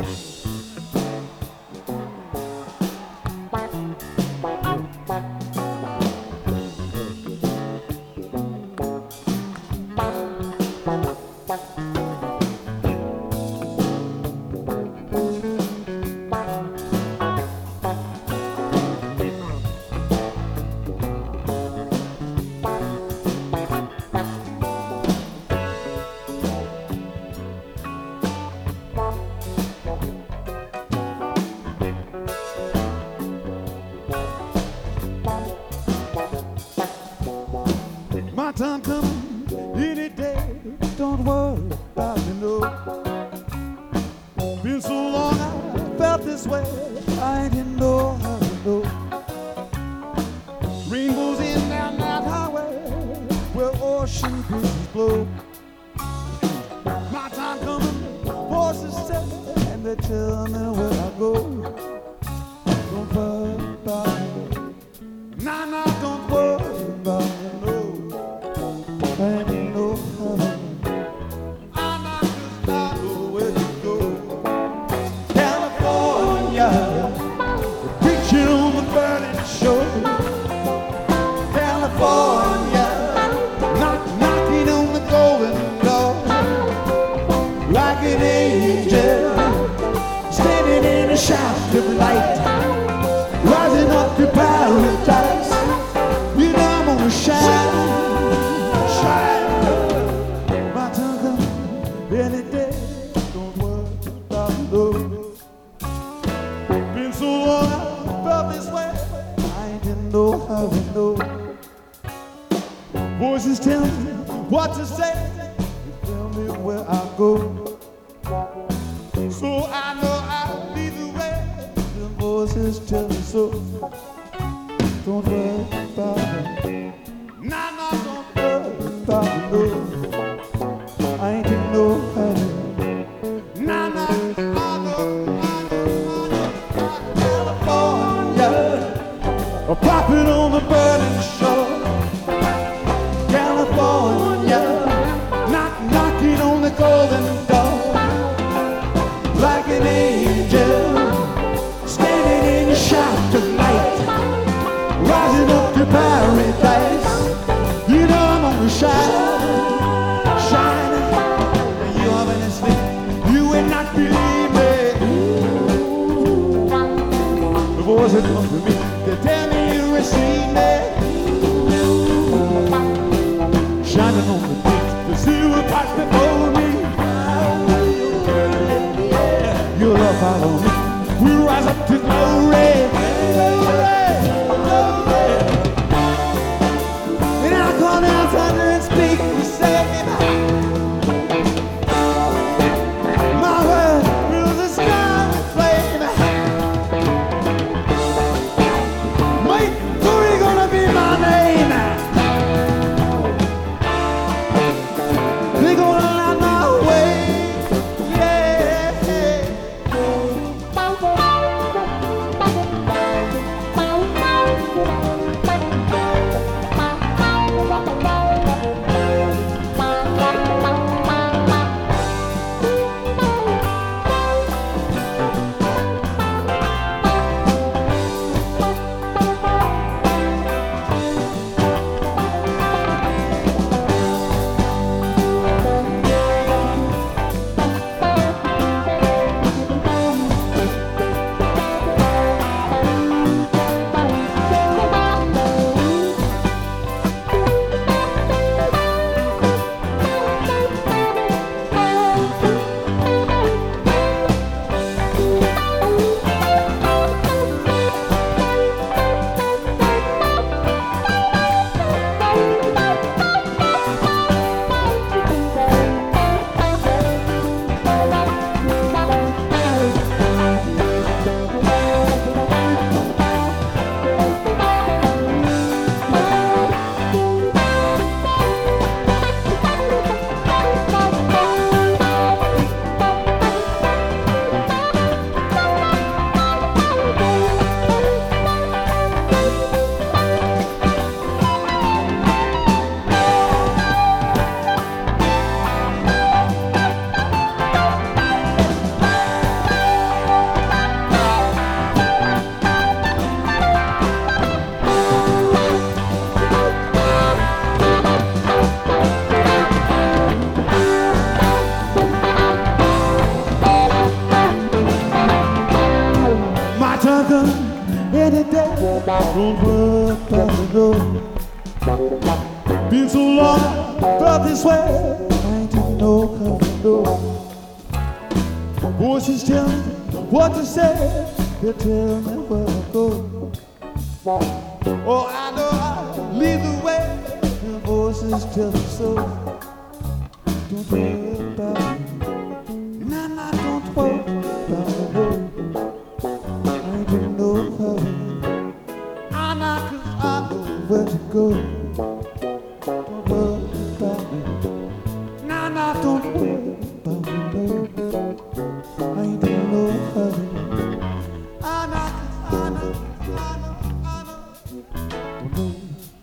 My time coming any day. Don't worry about me, no. Been so long I felt this way. I didn't know how to know. Rainbows in down that highway where ocean breezes blow. My time coming, voices say, and they tell me where I go. Don't worry about me. Nah, nah, don't worry about me, no. I know how. I'm not just not where to go. California, preaching on the burning shore. California, knocking on the golden door. Like an angel, standing in a shaft of light, rising up to paradise. You know I'm gonna shine. My time comes any day. Don't worry about love. Been so long I felt this way. I didn't know how to know. Voices tell me what to say. You tell me where I go. So I know I'll lead the way. The voices tell me so. Don't worry about it. Nah, nah, don't worry about it. I ain't in no hurry. Nah, nah, I know. California, popping on the burning shore. California, knocking on the golden door. Like an angel, standing in a shaft of light, rising up to paradise. You know I'm gonna shine, shine. And you haven't listening, you will not believe me. The voice that comes to me, they tell me you receive me. Shining on the beach, the silver pipe before me. Your love follow me, we'll rise up to glory. And I'll call down thunder and speak and say, my word fills the sky with flame. Wait, Glory gonna be my name. They're gonna light my way. Yeah. Don't worry about it, no. Been so long, felt this way. I ain't taking no cover, no. Voices tell me what to say. They tell me where to go. Oh, I know I lead the way. The voices tell me so. Don't worry about it. And I don't worry about it, no. I ain't taking no cover. I'm not 'cause I know where to go. Don't worry about me. Nah, nah, don't worry about me, no. I ain't in no hurry. I know, I know, I know, I know. Don't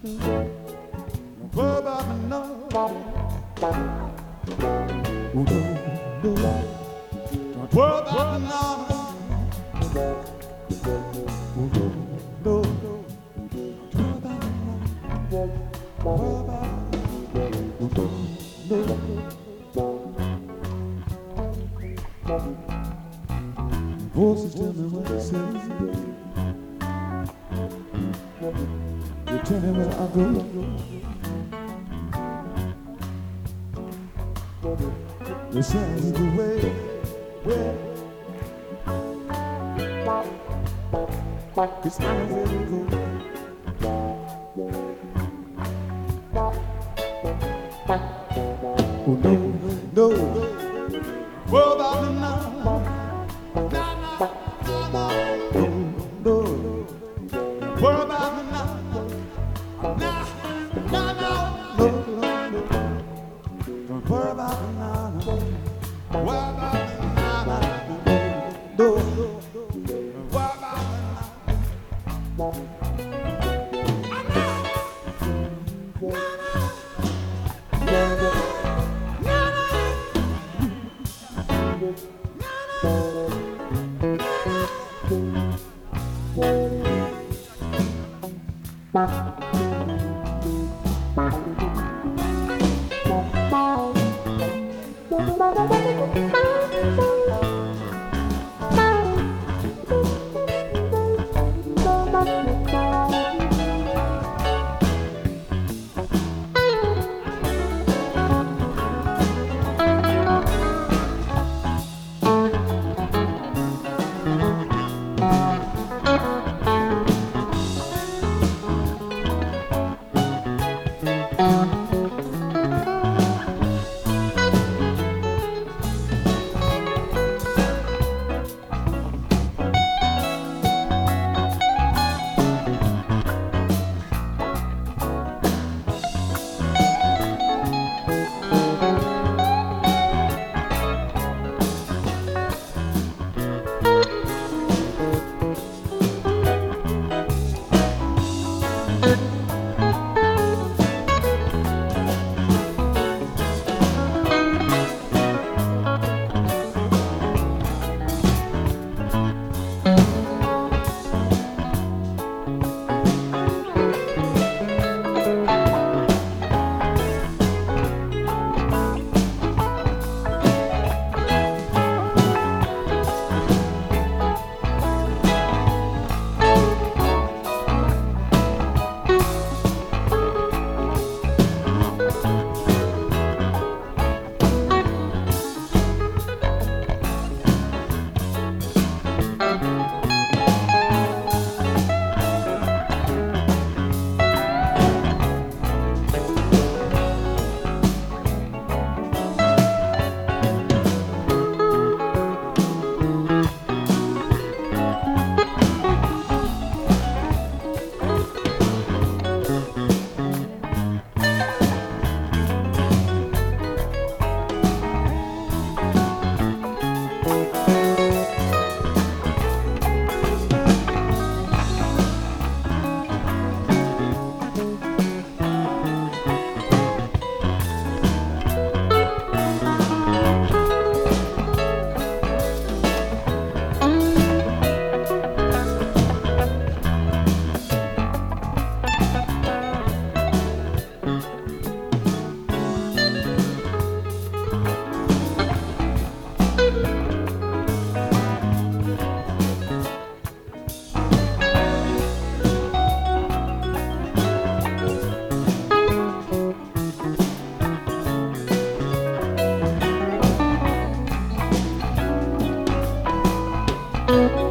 worry about me, no. Oh, no, no. Don't worry about me, no. Oh, no, no. Voices tell me what to say. They tell me where I go. They say the way where. 'Cause I know where to go. Oh no, no, what about me now? Nah, nah, nah, nah. No, no, what about me now? Nah, nah, nah, no, no, no. Don't worry about me now. What about me now? No, no, what about me now? Thank you.